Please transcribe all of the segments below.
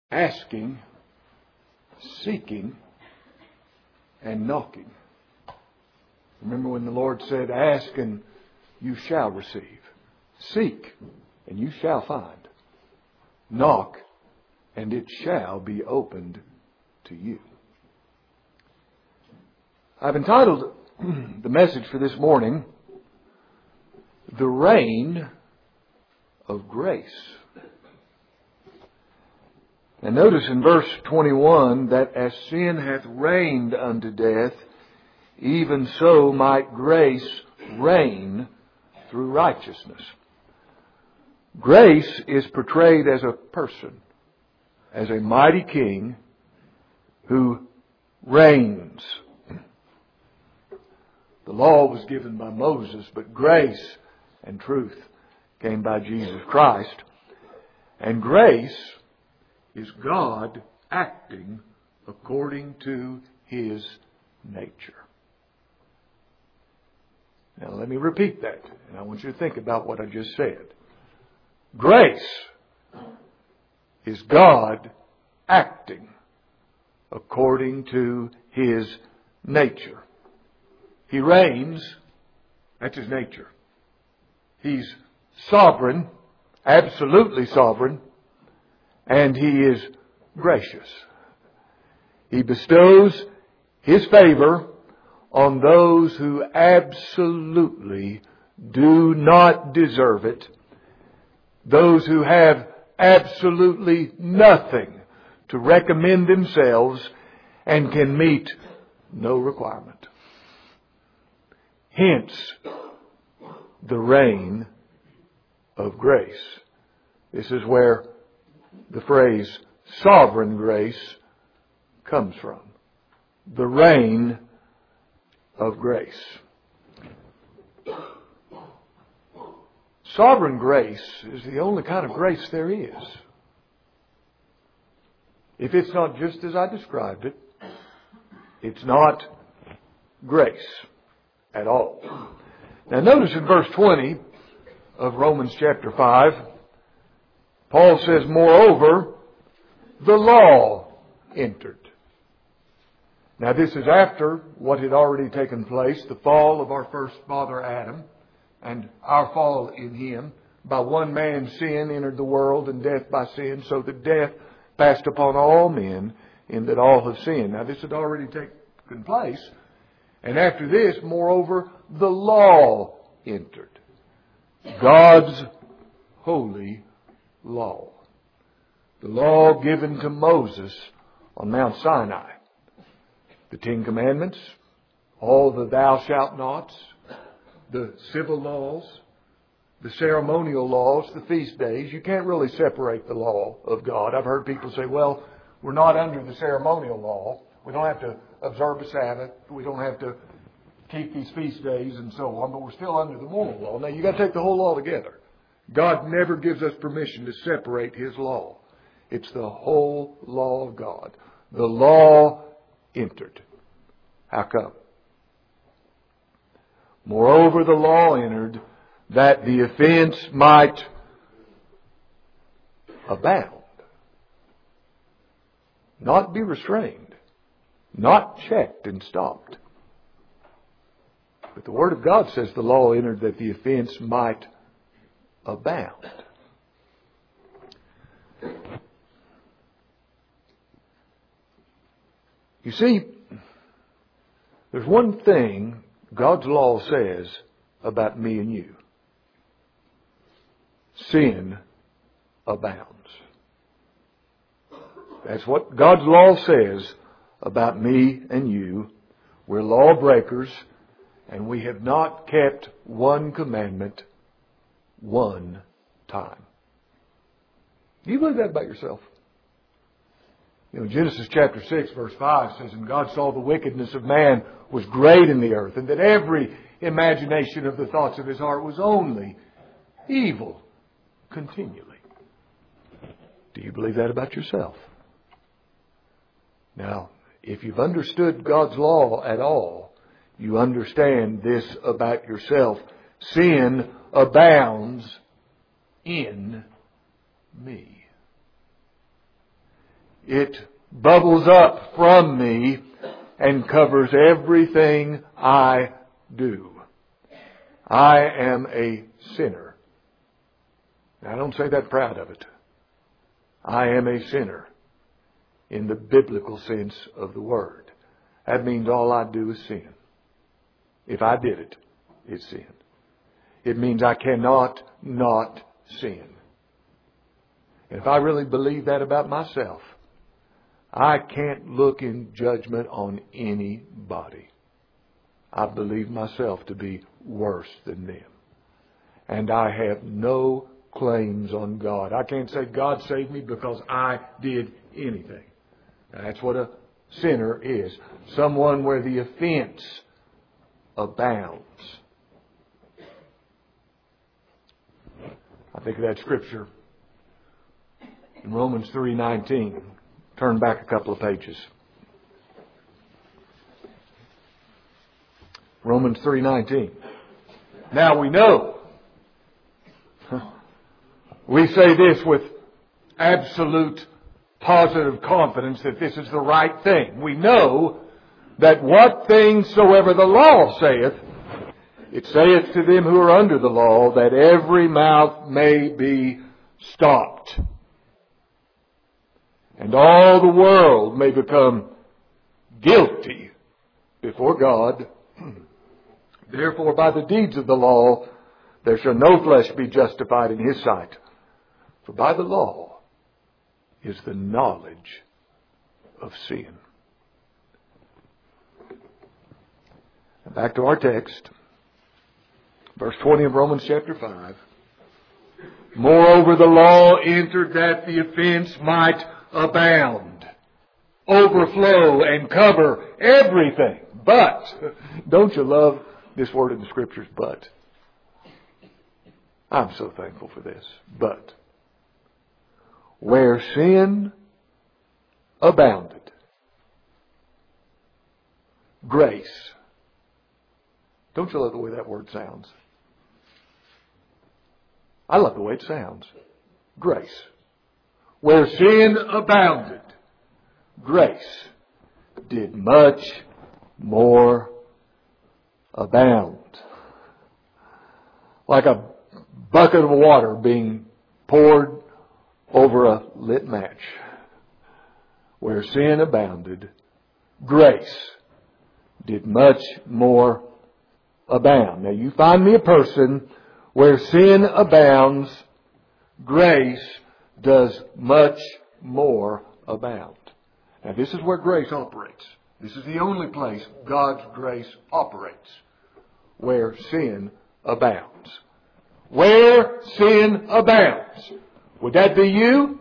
asking, seeking, and knocking. Remember when the Lord said, ask and you shall receive. Seek and you shall find. Knock and it shall be opened to you. I've entitled the message for this morning, The Reign of Grace. And notice in verse 21 that as sin hath reigned unto death, even so might grace reign through righteousness. Grace is portrayed as a person, as a mighty king who reigns. The law was given by Moses, but grace and truth came by Jesus Christ. And grace is God acting according to His nature. Now let me repeat that, and I want you to think about what I just said. Grace is God acting according to His nature. He reigns, that's His nature. He's sovereign, absolutely sovereign, and He is gracious. He bestows His favor on those who absolutely do not deserve it, those who have absolutely nothing to recommend themselves and can meet no requirement. Hence, the reign of grace. This is where the phrase sovereign grace comes from. The reign of grace. Sovereign grace is the only kind of grace there is. If it's not just as I described it, it's not grace at all. Now notice in verse 20 of Romans chapter 5, Paul says, moreover, the law entered. Now this is after what had already taken place, the fall of our first father Adam, and our fall in him. By one man's sin entered the world, and death by sin, so that death passed upon all men, in that all have sinned. Now this had already taken place. And after this, moreover, the law entered. God's holy law. The law given to Moses on Mount Sinai. The Ten Commandments, all the thou shalt nots, the civil laws, the ceremonial laws, the feast days. You can't really separate the law of God. I've heard people say, well, we're not under the ceremonial law. We don't have to observe a Sabbath. We don't have to keep these feast days and so on, but we're still under the moral law. Now, you've got to take the whole law together. God never gives us permission to separate His law. It's the whole law of God. The law entered. How come? Moreover, the law entered that the offense might abound. Not be restrained. Not checked and stopped. But the Word of God says the law entered that the offense might abound. You see, there's one thing God's law says about me and you. Sin abounds. That's what God's law says about me and you. We're lawbreakers, and we have not kept one commandment one time. Do you believe that about yourself? You know, Genesis chapter 6 verse 5 says, and God saw the wickedness of man was great in the earth, and that every imagination of the thoughts of his heart was only evil continually. Do you believe that about yourself? Now, if you've understood God's law at all, you understand this about yourself. Sin abounds in me. It bubbles up from me and covers everything I do. I am a sinner. Now, I don't say that proud of it. I am a sinner in the biblical sense of the word. That means all I do is sin. If I did it, it's sin. It means I cannot not sin. And if I really believe that about myself, I can't look in judgment on anybody. I believe myself to be worse than them. And I have no claims on God. I can't say God saved me because I did anything. That's what a sinner is. Someone where the offense abounds. I think of that scripture in Romans 3:19. Turn back a couple of pages. Romans 3:19. Now we know. We say this with absolute positive confidence that this is the right thing. We know that what things soever the law saith, it saith to them who are under the law, that every mouth may be stopped, and all the world may become guilty before God. Therefore, by the deeds of the law, there shall no flesh be justified in His sight. For by the law is the knowledge of sin. And back to our text. Verse 20 of Romans chapter 5. Moreover, the law entered that the offense might abound, overflow, and cover everything. But, don't you love this word in the Scriptures, but? I'm so thankful for this. But, where sin abounded, grace. Don't you love the way that word sounds? I love the way it sounds. Grace. Where sin abounded, grace did much more abound. Like a bucket of water being poured over a lit match. Where sin abounded, grace did much more abound. Now you find me a person where sin abounds, grace does much more abound. Now this is where grace operates. This is the only place God's grace operates. Where sin abounds. Where sin abounds. Would that be you?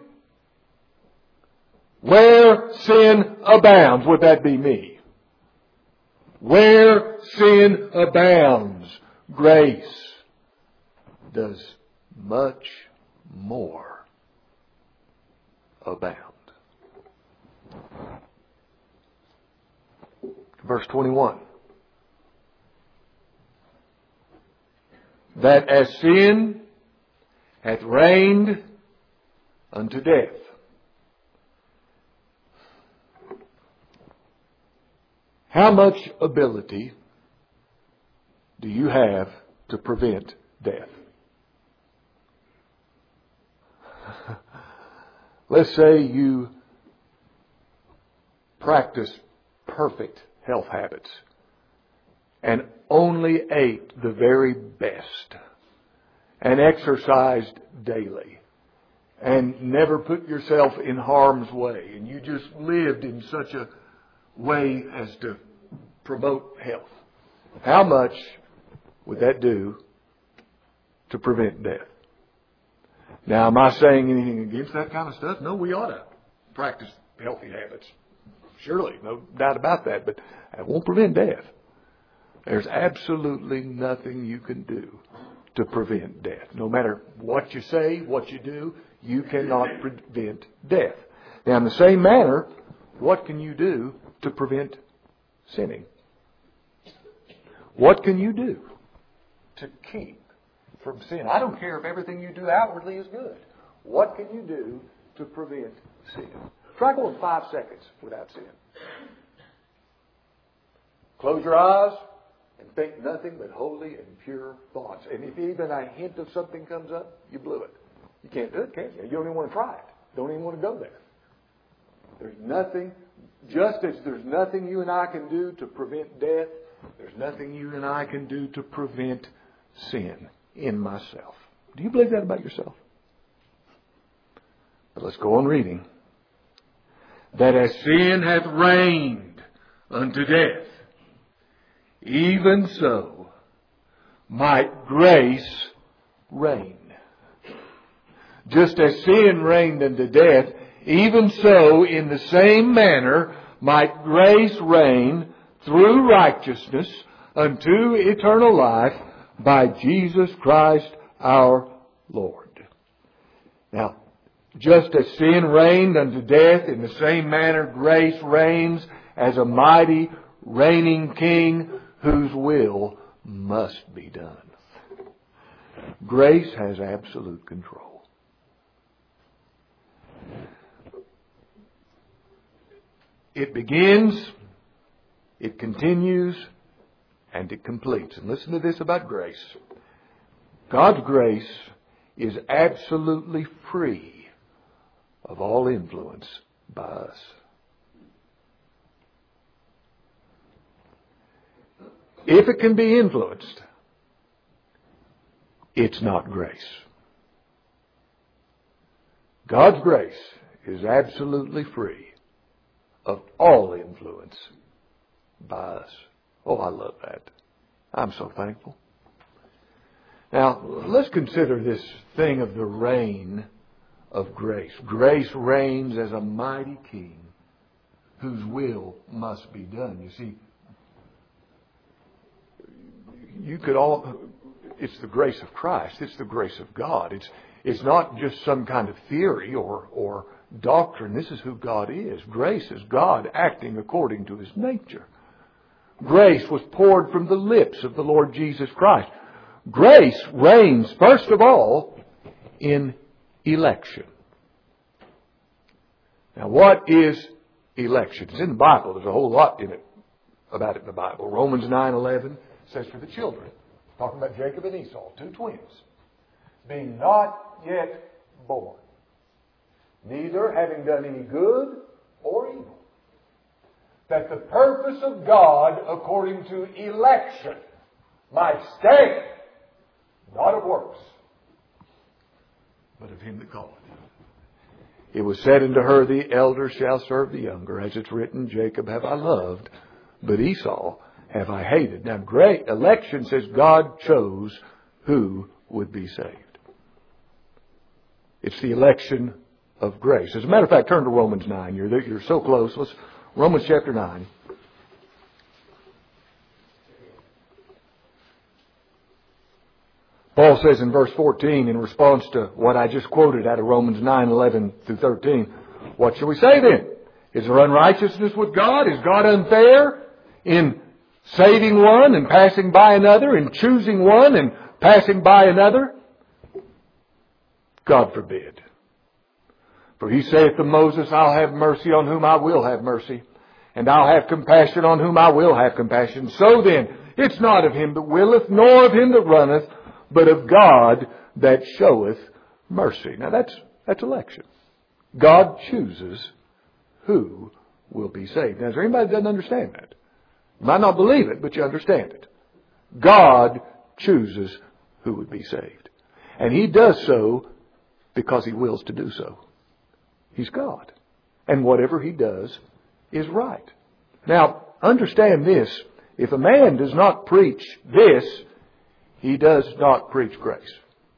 Where sin abounds, would that be me? Where sin abounds, grace does much more abound. Verse 21. That as sin hath reigned unto death, how much ability do you have to prevent death? Let's say you practice perfect health habits and only ate the very best and exercised daily and never put yourself in harm's way, and you just lived in such a way as to promote health. How much would that do to prevent death? Now, am I saying anything against that kind of stuff? No, we ought to practice healthy habits. Surely, no doubt about that, but it won't prevent death. There's absolutely nothing you can do to prevent death. No matter what you say, what you do, you cannot prevent death. Now, in the same manner, what can you do to prevent sinning? What can you do to keep from sin? I don't care if everything you do outwardly is good. What can you do to prevent sin? Try going 5 seconds without sin. Close your eyes and think nothing but holy and pure thoughts. And if even a hint of something comes up, you blew it. You can't do it, can you? You don't even want to try it. Don't even want to go there. There's nothing, just as there's nothing you and I can do to prevent death, there's nothing you and I can do to prevent sin in myself. Do you believe that about yourself? But let's go on reading. That as sin hath reigned unto death, even so might grace reign. Just as sin reigned unto death, even so in the same manner might grace reign through righteousness unto eternal life by Jesus Christ our Lord. Now, just as sin reigned unto death, in the same manner grace reigns as a mighty reigning King whose will must be done. Grace has absolute control. It begins, it continues, and it completes. And listen to this about grace. God's grace is absolutely free of all influence by us. If it can be influenced, it's not grace. God's grace is absolutely free of all influence by us. Oh, I love that. I'm so thankful. Now, let's consider this thing of the reign of grace. Grace reigns as a mighty King whose will must be done. You see, it's the grace of Christ. It's the grace of God. It's not just some kind of theory or doctrine. This is who God is. Grace is God acting according to His nature. Grace was poured from the lips of the Lord Jesus Christ. Grace reigns, first of all, in election. Now, what is election? It's in the Bible. There's a whole lot about it in the Bible. Romans 9:11 says for the children, talking about Jacob and Esau, 2 twins, being not yet born, neither having done any good or evil, that the purpose of God according to election might stand, not of works, but of Him that calleth. It was said unto her, the elder shall serve the younger, as it's written, Jacob have I loved, but Esau have I hated. Now, great election says God chose who would be saved. It's the election of grace. As a matter of fact, turn to Romans 9. You're so close. Romans chapter 9. Paul says in verse 14, in response to what I just quoted out of Romans 9:11 through 13, what shall we say then? Is there unrighteousness with God? Is God unfair in saving one and passing by another, in choosing one and passing by another? God forbid. For He saith to Moses, I'll have mercy on whom I will have mercy, and I'll have compassion on whom I will have compassion. So then, it's not of him that willeth, nor of him that runneth, but of God that showeth mercy. Now that's election. God chooses who will be saved. Now, is there anybody that doesn't understand that? You might not believe it, but you understand it. God chooses who would be saved. And He does so because He wills to do so. He's God. And whatever He does is right. Now, understand this. If a man does not preach this, he does not preach grace.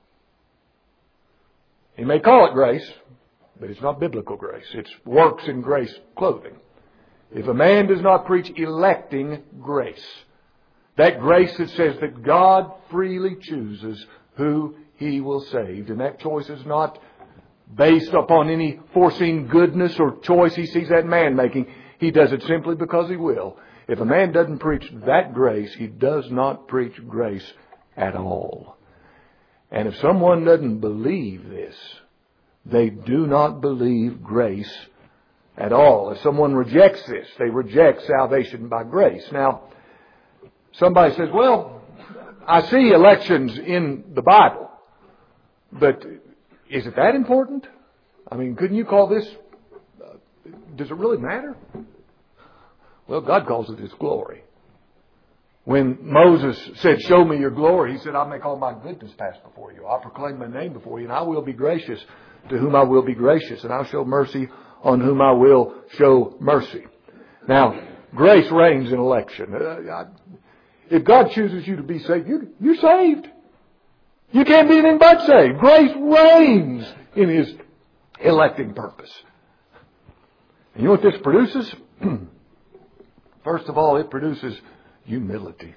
He may call it grace, but it's not biblical grace. It's works in grace clothing. If a man does not preach electing grace, that grace that says that God freely chooses who He will save, and that choice is not based upon any foreseen goodness or choice He sees that man making. He does it simply because He will. If a man doesn't preach that grace, he does not preach grace at all. And if someone doesn't believe this, they do not believe grace at all. If someone rejects this, they reject salvation by grace. Now, somebody says, well, I see elections in the Bible, but is it that important? I mean, couldn't you call this, does it really matter? Well, God calls it His glory. When Moses said, show me your glory, he said, I'll make all my goodness pass before you. I'll proclaim my name before you, and I will be gracious to whom I will be gracious, and I'll show mercy on whom I will show mercy. Now, grace reigns in election. If God chooses you to be saved, you're saved. You can't be anything but saved. Grace reigns in His electing purpose. And you know what this produces? First of all, it produces humility.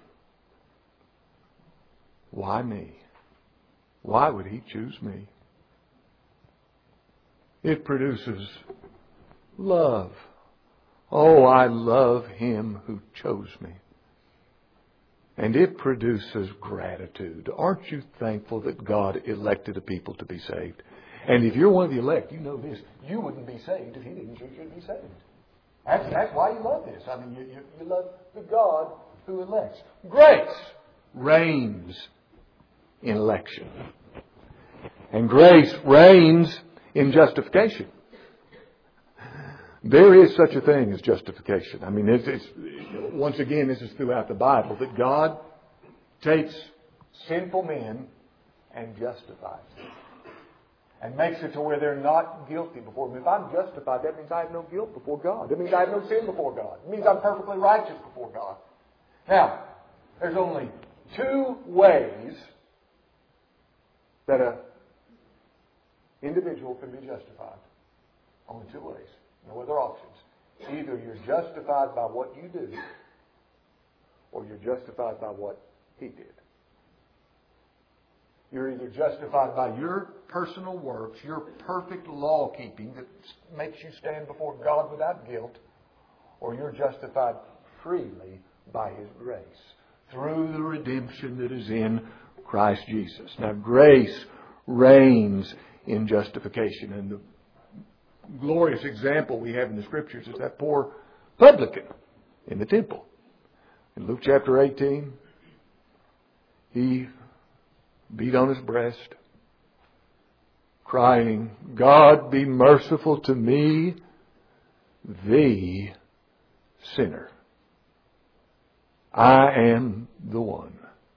Why me? Why would He choose me? It produces love. Oh, I love Him who chose me. And it produces gratitude. Aren't you thankful that God elected a people to be saved? And if you're one of the elect, you know this. You wouldn't be saved if He didn't choose you to be saved. That's why you love this. I mean, you love the God who elects. Grace reigns in election. And grace reigns in justification. There is such a thing as justification. I mean, it's once again, this is throughout the Bible, that God takes sinful men and justifies them. And makes it to where they're not guilty before Him. If I'm justified, that means I have no guilt before God. That means I have no sin before God. It means I'm perfectly righteous before God. Now, there's only two ways that an individual can be justified. Only two ways. No other options. Either you're justified by what you do, or you're justified by what He did. You're either justified by your personal works, your perfect law keeping that makes you stand before God without guilt, or you're justified freely by His grace through the redemption that is in Christ Jesus. Now, grace reigns in justification. And the glorious example we have in the Scriptures is that poor publican in the temple. In Luke chapter 18, he beat on his breast, crying, God, be merciful to me, the sinner. I am the one.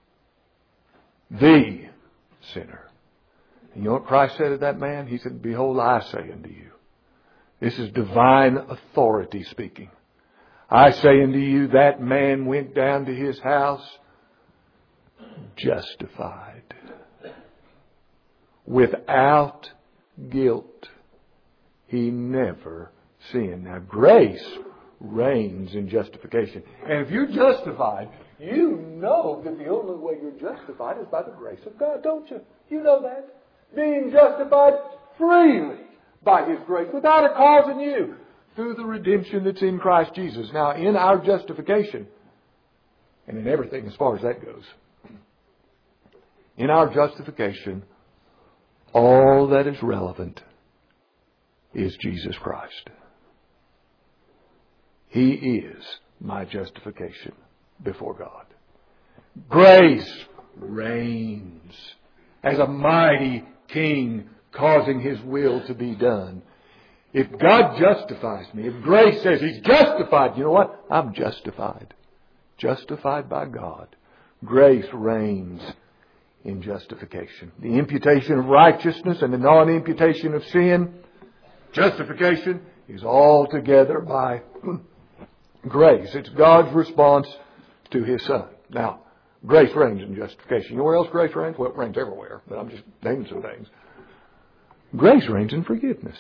The sinner. And you know what Christ said to that man? He said, behold, I say unto you. This is divine authority speaking. I say unto you, that man went down to his house justified, without guilt. He never sinned. Now, grace reigns in justification. And if you're justified, you know that the only way you're justified is by the grace of God, don't you? You know that. Being justified freely by His grace, without a cause in you, through the redemption that's in Christ Jesus. Now, in our justification, and in everything as far as that goes, in our justification, all that is relevant is Jesus Christ. He is my justification before God. Grace reigns as a mighty king causing His will to be done. If God justifies me, if grace says He's justified, you know what? I'm justified. Justified by God. Grace reigns in justification. The imputation of righteousness and the non-imputation of sin, justification, is all together by grace. It's God's response to His Son. Now, grace reigns in justification. You know where else grace reigns? Well, it reigns everywhere, but I'm just naming some things. Grace reigns in forgiveness.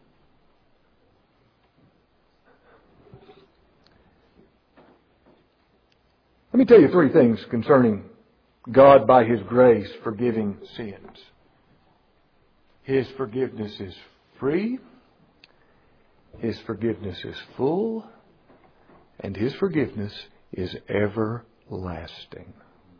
Let me tell you three things concerning God by His grace forgiving sins. His forgiveness is free. His forgiveness is full. And His forgiveness is everlasting.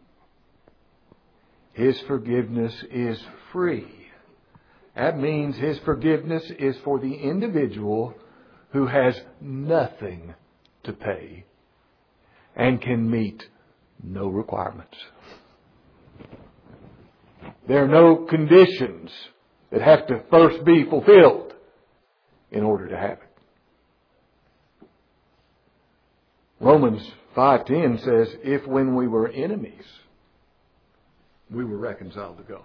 His forgiveness is free. That means His forgiveness is for the individual who has nothing to pay and can meet no requirements. There are no conditions that have to first be fulfilled in order to have it. Romans 5:10 says, if when we were enemies, we were reconciled to God.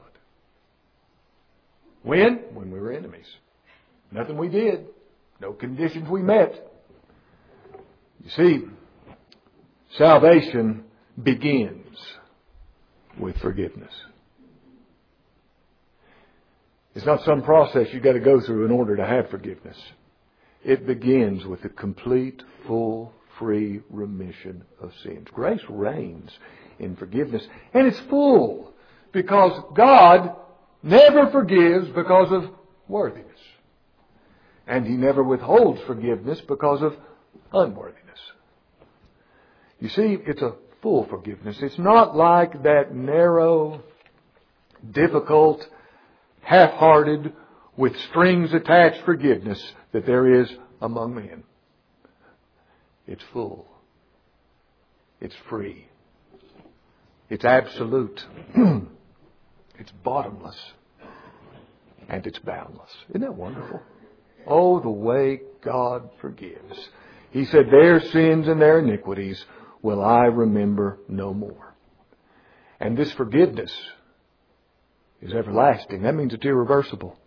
When? When we were enemies. Nothing we did. No conditions we met. You see, salvation begins with forgiveness. It's not some process you've got to go through in order to have forgiveness. It begins with a complete, full, free remission of sins. Grace reigns in forgiveness. And it's full because God never forgives because of worthiness. And He never withholds forgiveness because of unworthiness. You see, it's a full forgiveness. It's not like that narrow, difficult, half-hearted, with strings attached forgiveness that there is among men. It's full. It's free. It's absolute. It's bottomless. And it's boundless. Isn't that wonderful? Oh, the way God forgives. He said, their sins and their iniquities will I remember no more. And this forgiveness is everlasting. That means it's irreversible.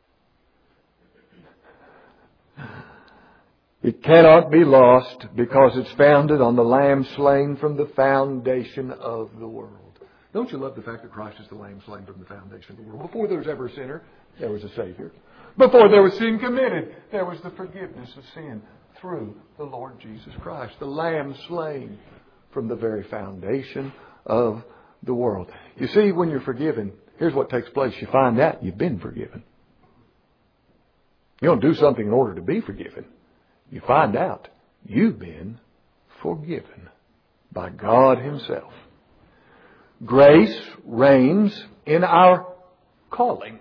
It cannot be lost because it's founded on the Lamb slain from the foundation of the world. Don't you love the fact that Christ is the Lamb slain from the foundation of the world? Before there was ever a sinner, there was a Savior. Before there was sin committed, there was the forgiveness of sin through the Lord Jesus Christ. The Lamb slain from the very foundation of the world. You see, when you're forgiven, here's what takes place. You find out you've been forgiven. You don't do something in order to be forgiven. You find out you've been forgiven by God Himself. Grace reigns in our calling.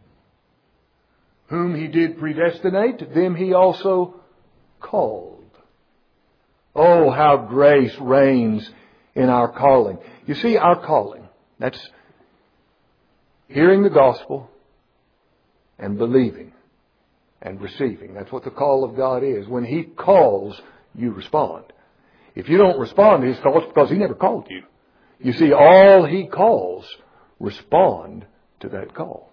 Whom He did predestinate, them He also called. Oh, how grace reigns in our calling. You see, our calling, that's hearing the gospel and believing and receiving. That's what the call of God is. When He calls, you respond. If you don't respond to His call, it's because He never called you. You see, all He calls respond to that call.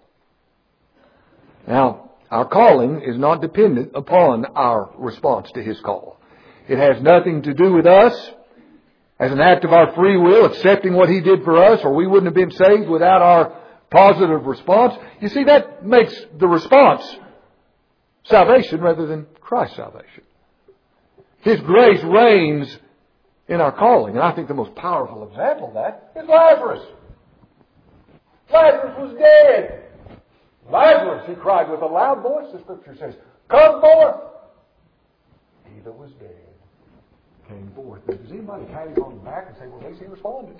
Now, our calling is not dependent upon our response to His call. It has nothing to do with us as an act of our free will, accepting what He did for us, or we wouldn't have been saved without our positive response. You see, that makes the response salvation rather than Christ's salvation. His grace reigns in our calling. And I think the most powerful example of that is Lazarus. Lazarus was dead. Lazarus, he cried with a loud voice, the Scripture says, come forth. He that was dead came forth. But does anybody pat him on the back and say, well, at least he responded?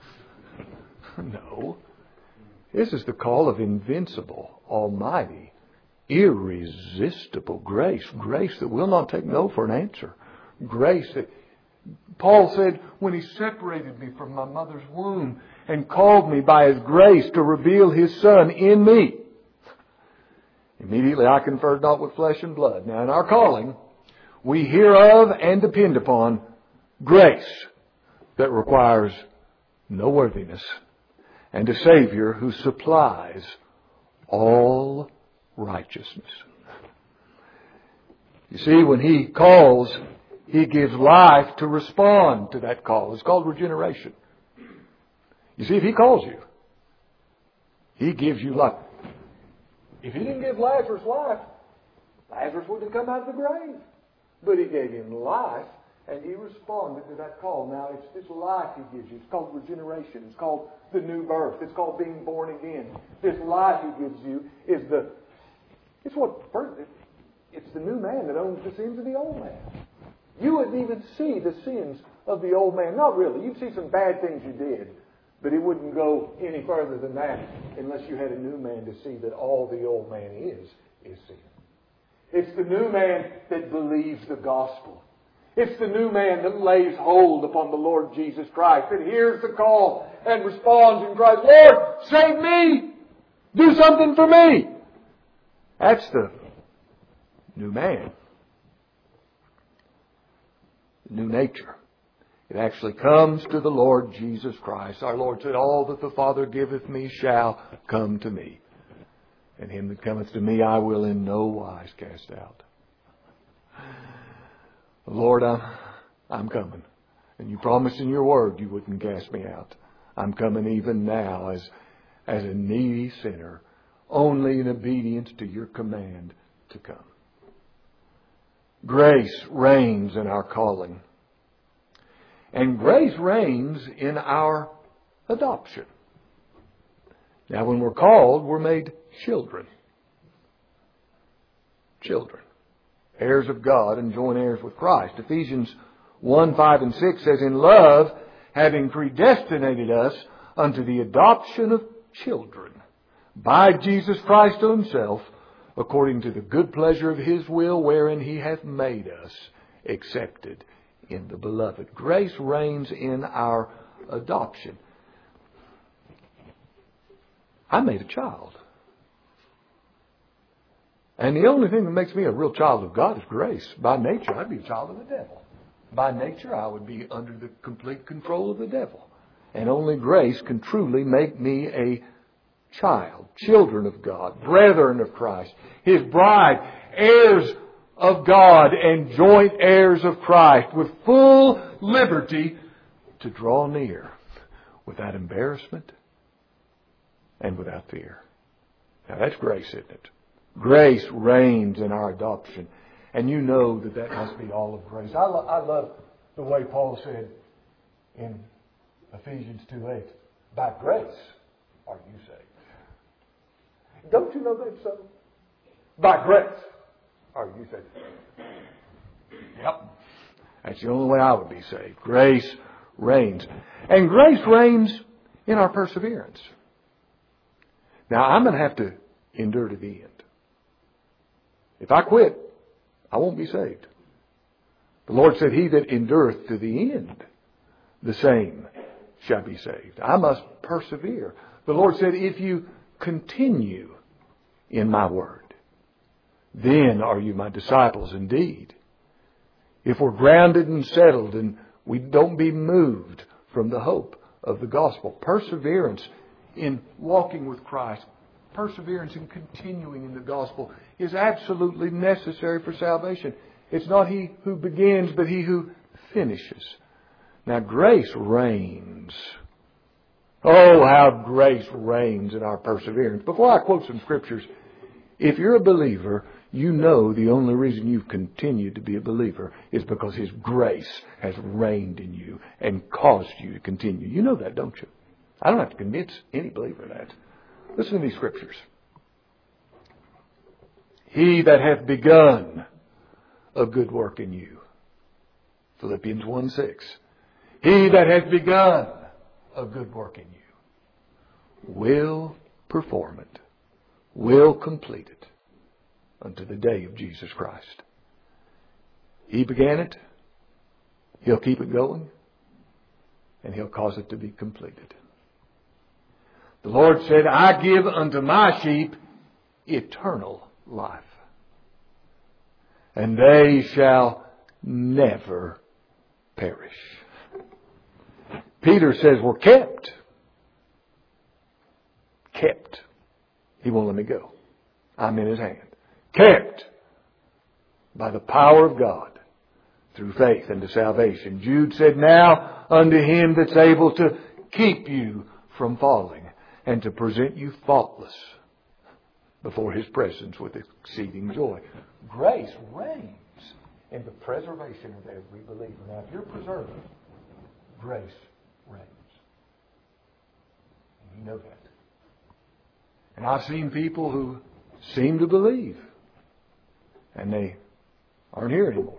No. This is the call of invincible, almighty, irresistible grace. Grace that will not take no for an answer. Grace that Paul said, when He separated me from my mother's womb and called me by His grace to reveal His Son in me, immediately I conferred not with flesh and blood. Now in our calling, we hear of and depend upon grace that requires no worthiness and a Savior who supplies all righteousness. You see, when He calls, He gives life to respond to that call. It's called regeneration. You see, if He calls you, He gives you life. If He didn't give Lazarus life, Lazarus wouldn't have come out of the grave. But He gave him life, and he responded to that call. Now, it's this life He gives you. It's called regeneration. It's called the new birth. It's called being born again. This life He gives you is it's the new man that owns the sins of the old man. You wouldn't even see the sins of the old man. Not really. You'd see some bad things you did, but it wouldn't go any further than that unless you had a new man to see that all the old man is sin. It's the new man that believes the gospel. It's the new man that lays hold upon the Lord Jesus Christ, that hears the call and responds and cries, Lord, save me! Do something for me! That's the new man. The new nature. It actually comes to the Lord Jesus Christ. Our Lord said, all that the Father giveth me shall come to me. And him that cometh to me I will in no wise cast out. Lord, I'm coming. And you promised in your word you wouldn't cast me out. I'm coming even now as a needy sinner, only in obedience to your command to come. Grace reigns in our calling. And grace reigns in our adoption. Now when we're called, we're made children. Children. Heirs of God and joint heirs with Christ. Ephesians 1, 5 and 6 says, in love, having predestinated us unto the adoption of children by Jesus Christ to himself, according to the good pleasure of his will, wherein he hath made us accepted in the beloved. Grace reigns in our adoption. I made a child. And the only thing that makes me a real child of God is grace. By nature, I'd be a child of the devil. By nature, I would be under the complete control of the devil. And only grace can truly make me a child, children of God, brethren of Christ, His bride, heirs of God and joint heirs of Christ, with full liberty to draw near without embarrassment and without fear. Now that's grace, isn't it? Grace reigns in our adoption. And you know that must be all of grace. I love the way Paul said in Ephesians 2:8, by grace are you saved. Don't you know that's so? By grace are you saved. Yep. That's the only way I would be saved. Grace reigns. And grace reigns in our perseverance. Now, I'm going to have to endure to the end. If I quit, I won't be saved. The Lord said, he that endureth to the end, the same shall be saved. I must persevere. The Lord said, if you continue in my word, then are you my disciples indeed. If we're grounded and settled and we don't be moved from the hope of the gospel, perseverance in walking with Christ, perseverance in continuing in the gospel is absolutely necessary for salvation. It's not he who begins, but he who finishes. Now, grace reigns. Oh, how grace reigns in our perseverance. Before I quote some scriptures, if you're a believer, you know the only reason you've continued to be a believer is because His grace has reigned in you and caused you to continue. You know that, don't you? I don't have to convince any believer of that. Listen to these scriptures. He that hath begun a good work in you. Philippians 1:6. He that hath begun a good work in you will perform it, will complete it unto the day of Jesus Christ. He began it. He'll keep it going. And He'll cause it to be completed. The Lord said, I give unto my sheep eternal life. And they shall never perish. Peter says, we're kept. Kept. He won't let me go. I'm in His hand. Kept by the power of God through faith unto salvation. Jude said, now unto Him that's able to keep you from falling and to present you faultless before His presence with exceeding joy. Grace reigns in the preservation of every believer. Now, if you're preserved, grace reigns. And you know that. And I've seen people who seem to believe, and they aren't here anymore.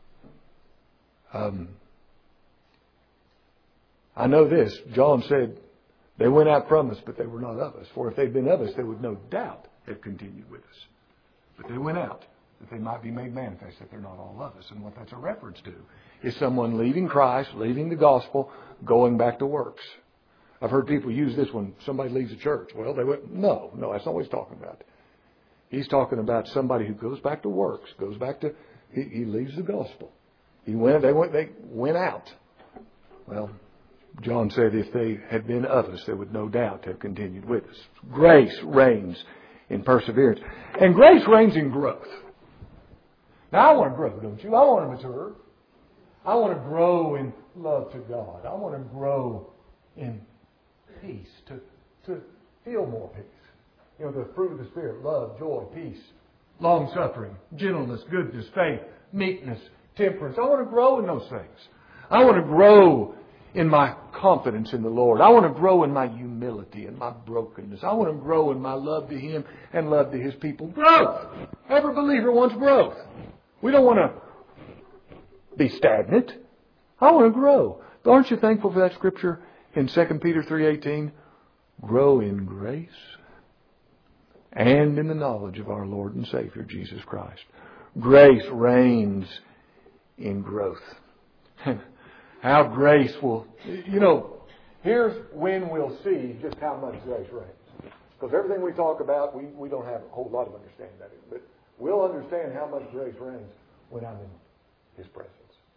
I know this. John said, they went out from us, but they were not of us. For if they'd been of us, they would no doubt have continued with us. But they went out, that they might be made manifest, that they're not all of us. And what that's a reference to is someone leaving Christ, leaving the gospel, going back to works. I've heard people use this when somebody leaves a church. Well, they went, no, that's not what he's talking about. He's talking about somebody who goes back to works, goes back to, he leaves the gospel. They went out. Well, John said if they had been of us, they would no doubt have continued with us. Grace reigns in perseverance. And grace reigns in growth. Now, I want to grow, don't you? I want to mature. I want to grow in love to God. I want to grow in peace, to feel more peace. You know, the fruit of the Spirit, love, joy, peace, long-suffering, gentleness, goodness, faith, meekness, temperance. I want to grow in those things. I want to grow in my confidence in the Lord. I want to grow in my humility and my brokenness. I want to grow in my love to Him and love to His people. Growth! Every believer wants growth. We don't want to be stagnant. I want to grow. Aren't you thankful for that scripture in 2 Peter 3:18? Grow in grace and in the knowledge of our Lord and Savior, Jesus Christ. Grace reigns in growth. How grace will, here's when we'll see just how much grace reigns. Because everything we talk about, we don't have a whole lot of understanding of it. But we'll understand how much grace reigns when I'm in His presence.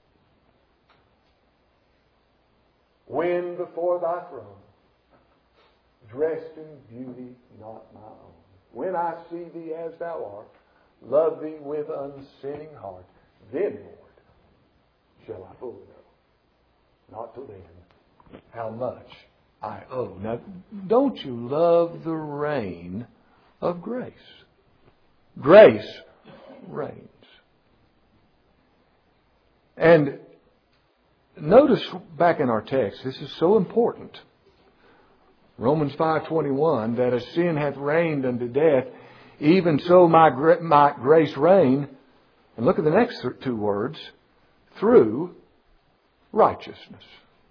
When before thy throne, dressed in beauty not my own. When I see thee as thou art, love thee with unsinning heart, then, Lord, shall I fully know, not to then, how much I owe. Now, don't you love the reign of grace? Grace reigns. And notice back in our text, this is so important. Romans 5:21, that as sin hath reigned unto death, even so my grace reign. And look at the next two words, through righteousness.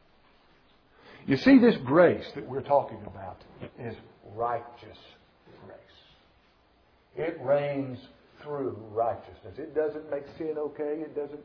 You see, this grace that we're talking about is righteous grace. It reigns through righteousness. It doesn't make sin okay. It doesn't,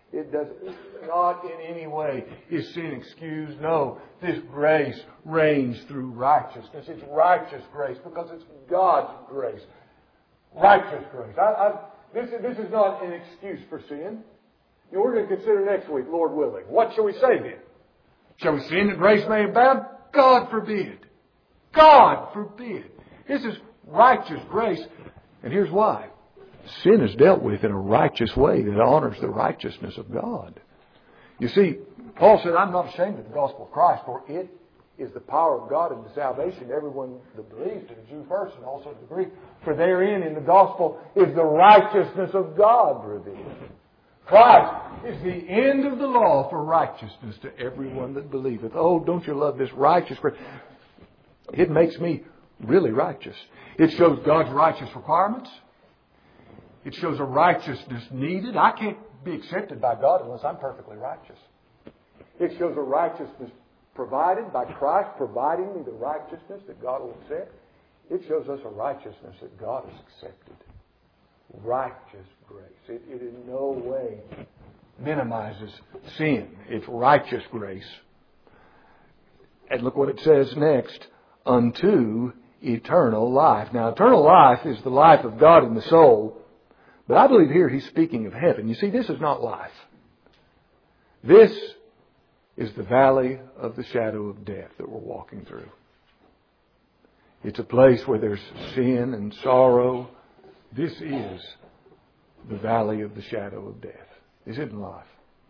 not in any way is sin excused. No, this grace reigns through righteousness. It's righteous grace because it's God's grace. Righteous grace. This is not an excuse for sin. We're going to consider next week, Lord willing. What shall we say then? Shall we sin that grace may abound? God forbid. God forbid. This is righteous grace. And here's why. Sin is dealt with in a righteous way that honors the righteousness of God. You see, Paul said, I'm not ashamed of the gospel of Christ, for it is the power of God unto salvation to everyone that believes, to the Jew first and also to the Greek. For therein in the gospel is the righteousness of God revealed. Christ is the end of the law for righteousness to everyone that believeth. Oh, don't you love this righteous grace? It makes me really righteous. It shows God's righteous requirements. It shows a righteousness needed. I can't be accepted by God unless I'm perfectly righteous. It shows a righteousness provided by Christ, providing me the righteousness that God will accept. It shows us a righteousness that God has accepted. Righteous grace. It in no way minimizes sin. It's righteous grace. And look what it says next. Unto eternal life. Now, eternal life is the life of God in the soul. But I believe here he's speaking of heaven. You see, this is not life. This is the valley of the shadow of death that we're walking through. It's a place where there's sin and sorrow. This is the valley of the shadow of death. This isn't life.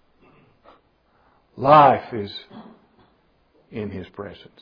Life is in His presence.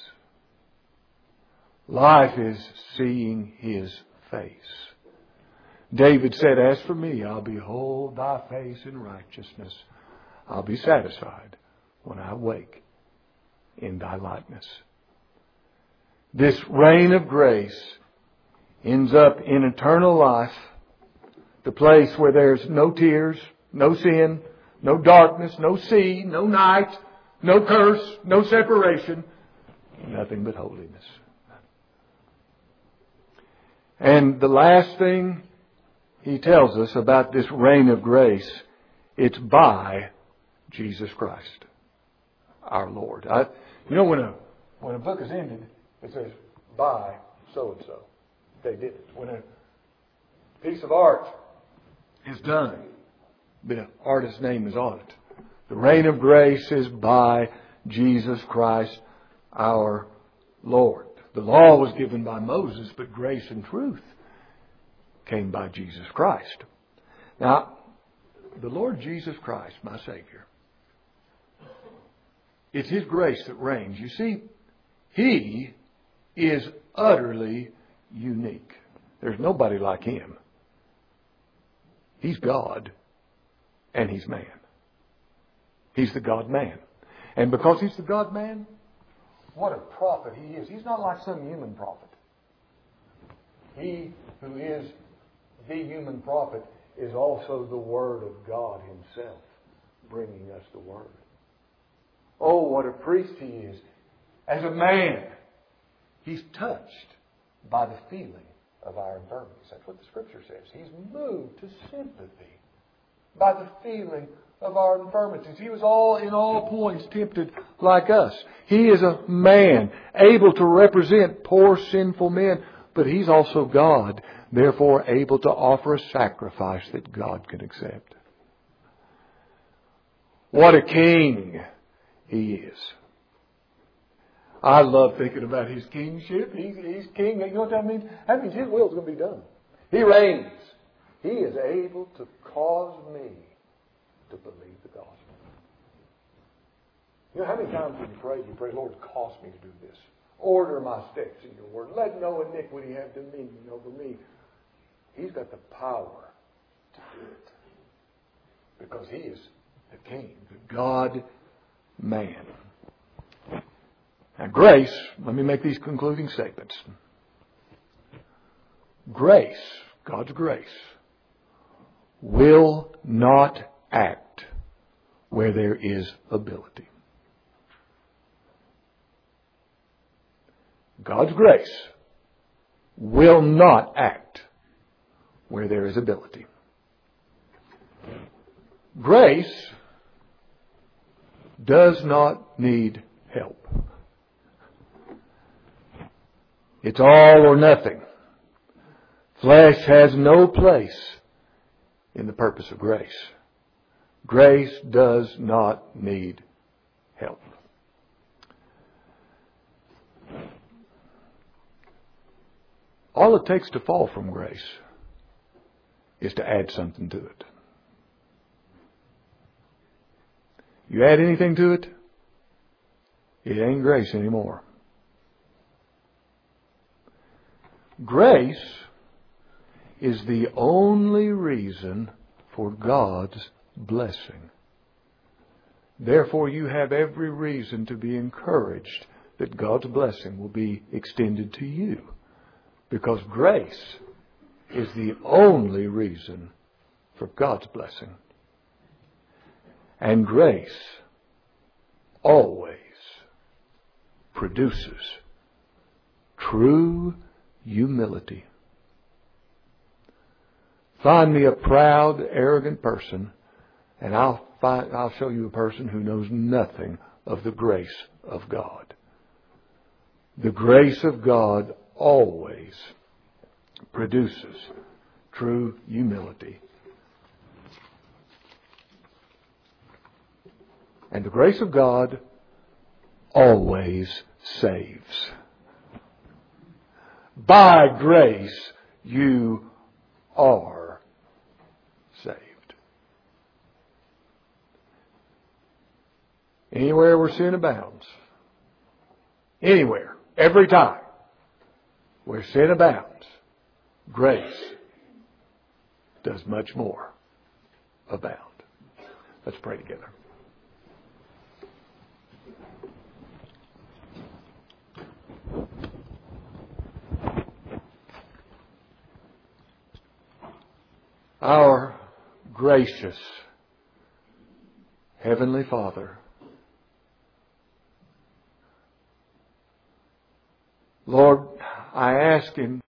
Life is seeing His face. David said, as for me, I'll behold thy face in righteousness. I'll be satisfied when I wake in thy likeness. This reign of grace ends up in eternal life, the place where there's no tears, no sin, no darkness, no sea, no night, no curse, no separation, nothing but holiness. And the last thing he tells us about this reign of grace, it's by Jesus Christ, our Lord. When a book is ended, it says, by so-and-so. They did it. When a piece of art is done, the artist's name is on it. The reign of grace is by Jesus Christ, our Lord. The law was given by Moses, but grace and truth came by Jesus Christ. Now, the Lord Jesus Christ, my Savior, it's His grace that reigns. You see, He is utterly unique. There's nobody like Him. He's God, and He's man. He's the God-man. And because He's the God-man, what a prophet He is. He's not like some human prophet. He who is the human prophet is also the Word of God Himself, bringing us the Word. Oh, what a priest He is. As a man, He's touched by the feeling of our infirmities. That's what the Scripture says. He's moved to sympathy by the feeling of our infirmities. He was in all points tempted like us. He is a man able to represent poor sinful men, but He's also God, therefore able to offer a sacrifice that God can accept. What a king He is. I love thinking about His kingship. He's king. You know what that means? That means His will is going to be done. He reigns. He is able to cause me to believe the gospel. You know how many times when you pray, Lord, cause me to do this. Order my steps in your word. Let no iniquity have dominion over me. He's got the power to do it. Because He is the King, the God-man. Now grace, let me make these concluding statements. Grace, God's grace, will not act where there is ability. God's grace will not act where there is ability. Grace does not need help. It's all or nothing. Flesh has no place in the purpose of grace. Grace does not need help. All it takes to fall from grace is to add something to it. You add anything to it, it ain't grace anymore. Grace is the only reason for God's blessing. Therefore, you have every reason to be encouraged that God's blessing will be extended to you. Because grace is the only reason for God's blessing. And grace always produces true humility. Find me a proud, arrogant person, and I'll show you a person who knows nothing of the grace of God. The grace of God always produces true humility. And the grace of God always saves. By grace you are saved. Anywhere where sin abounds, anywhere, every time where sin abounds, grace does much more abound. Let's pray together. Our gracious Heavenly Father, Lord, I ask in